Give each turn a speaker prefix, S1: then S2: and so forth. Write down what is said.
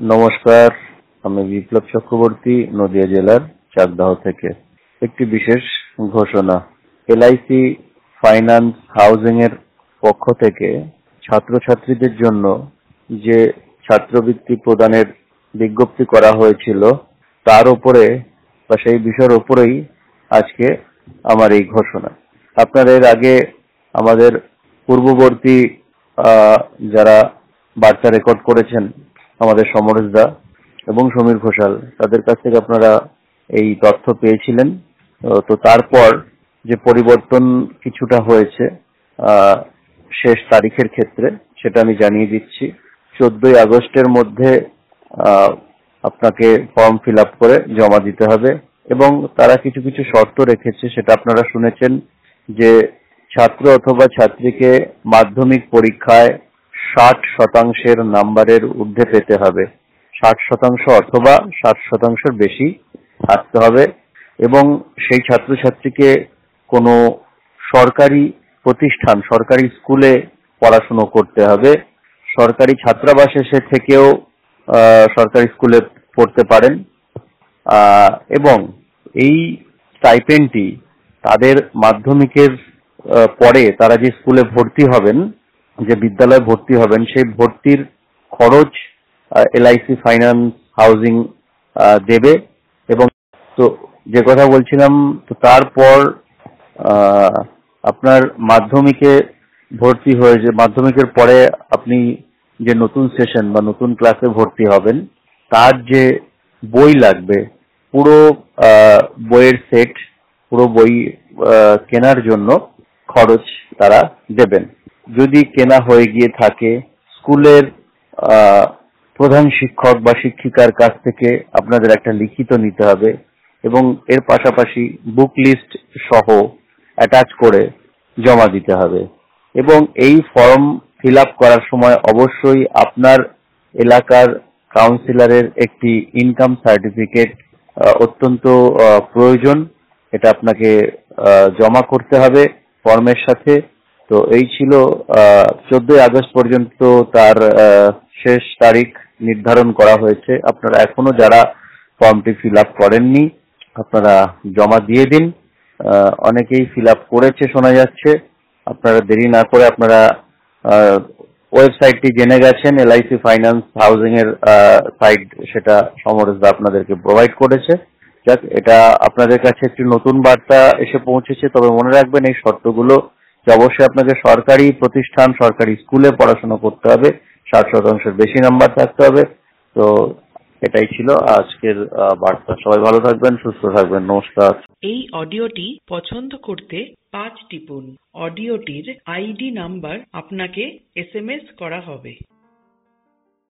S1: নমস্কার, আমি বিপ্লব চক্রবর্তী, নদিয়া জেলার চাকদাহ থেকে। একটি বিশেষ ঘোষণা। এলআইসি ফাইন্যান্স হাউজিং এর পক্ষ থেকে ছাত্রছাত্রীদের জন্য যে ছাত্রবৃত্তি প্রদানের বিজ্ঞপ্তি করা হয়েছিল তার উপরে বা সেই বিষয়ের উপরেই আজকে আমার এই ঘোষণা। আপনারা এর আগে আমাদের পূর্ববর্তী যারা বার্তা রেকর্ড করেছেন, আমাদের সমরেশ দা এবং সমীর ঘোষাল, তাদের কাছ থেকে আপনারা এই তথ্য পেয়েছিলেন। তো তারপর যে পরিবর্তন কিছুটা হয়েছে শেষ তারিখের ক্ষেত্রে, সেটা আমি জানিয়ে দিচ্ছি। 14ই আগস্টের মধ্যে আপনাকে ফর্ম ফিল আপ করে জমা দিতে হবে এবং তারা কিছু কিছু শর্ত রেখেছে, সেটা আপনারা শুনেছেন, যে ছাত্র অথবা ছাত্রীকে মাধ্যমিক পরীক্ষায় 60% নাম্বারের ঊর্ধ্বে পেতে হবে। 60% অথবা 60% বেশি থাকতে হবে এবং সেই ছাত্রছাত্রীকে কোনো সরকারি প্রতিষ্ঠান, সরকারি স্কুলে পড়াশুনো করতে হবে। সরকারি ছাত্রাবাসে থেকেও সরকারি স্কুলে পড়তে পারেন এবং এই স্টাইপেন্ডটি তাদের মাধ্যমিকের পরে তারা যে স্কুলে ভর্তি হবেন, যে বিদ্যালয়ে ভর্তি হবেন, সেই ভর্তির খরচ এলআইসি ফাইন্যান্স হাউজিং দেবে। এবং তো যে কথা বলছিলাম, তো তারপর আপনার মাধ্যমিকে ভর্তি হয়ে, যে মাধ্যমিকের পরে আপনি যে নতুন সেশন বা নতুন ক্লাসে ভর্তি হবেন, তার যে বই লাগবে, পুরো বইয়ের সেট, পুরো বই কেনার জন্য খরচ তারা দেবেন। যদি কেনা হয়ে গিয়ে থাকে, স্কুলের প্রধান শিক্ষক বা শিক্ষিকার কাছ থেকে আপনাদের একটা লিখিত নিতে হবে এবং এর পাশাপাশি বুক লিস্ট সহ অ্যাটাচ করে জমা দিতে হবে। এবং এই ফর্ম ফিল আপ করার সময় অবশ্যই আপনার এলাকার কাউন্সিলরের একটি ইনকাম সার্টিফিকেট অত্যন্ত প্রয়োজন। এটা আপনাকে জমা করতে হবে ফর্মের সাথে। তো এই ছিল 14ই আগস্ট পর্যন্ত তার শেষ তারিখ নির্ধারণ করা হয়েছে। আপনারা এখনো যারা ফর্মটি ফিল আপ করেননি, আপনারা জমা দিয়ে দিন। অনেকেই ফিল আপ করেছে শোনা যাচ্ছে। আপনারা দেরি না করে আপনারা ওয়েবসাইটটি জেনে গেছেন, এলআইসি ফাইন্যান্স হাউজিং এর সাইট, সেটা সমরেশদা আপনাদেরকে প্রোভাইড করেছে। যাক, এটা আপনাদের কাছে একটি নতুন বার্তা এসে পৌঁছেছে। তবে মনে রাখবেন এই শর্তগুলো, যে অবশ্যই আপনাকে সরকারি প্রতিষ্ঠান, সরকারি স্কুলে পড়াশোনা করতে হবে, 60% বেশি নাম্বার থাকতে হবে। তো এটাই ছিল আজকের বার্তা। সবাই ভালো থাকবেন, সুস্থ থাকবেন। নমস্কার।
S2: এই অডিওটি পছন্দ করতে 5 টিপুন। অডিওটির আইডি নাম্বার আপনাকে SMS করা হবে।